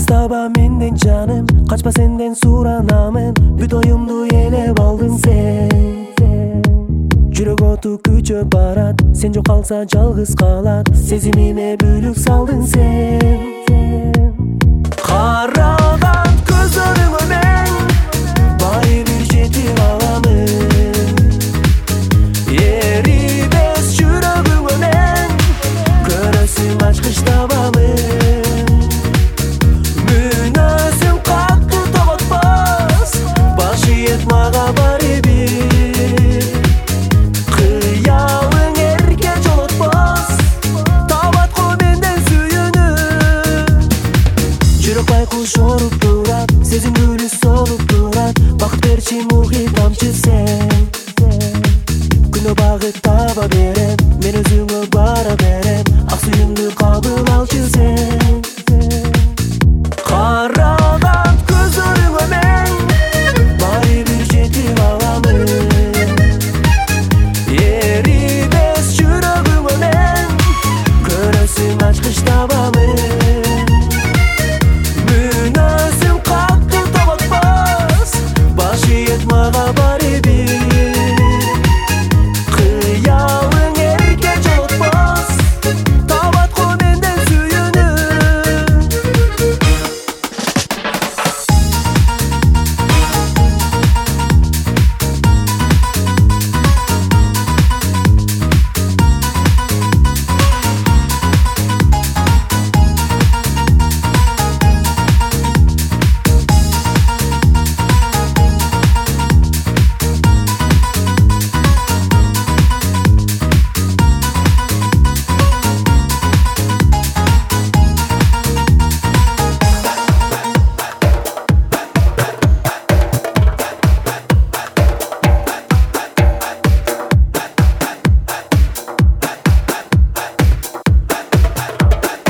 Alkıstaba menden canım, kaçma senden suranamın. Büt oyumdu elep aldın sen. Жүрөк оту күчөп барат, сен жок калса жалгыз калат. Сезимиме бүлүк салдың сен. Караган көзлөрүңө мен баары бир жетип аламын. Эрибес жүрөгүңө мен көрөсүм ачкыч табамын. Мүнөсүң катты тоготпос, башы ет мага баары бир. Жоруп турат, сезим гүлү солуп турат. Бакыт берчи мухит тамчы сен. Күнөө багыт таба берем, мен өзүңө бара берем. Ак сүйүмдү кабыл алчы сен. Караган көзлөрүңө мен баары бир жетип аламын. Эрибес жүрөгүңө мен көрөсүм ачкыч табамын. Мага баары бир. Кыялың эрке жолотпос, табат го менден сүйүүнү.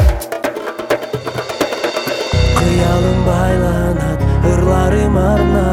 Кыялым байланат, ырларым арнайт.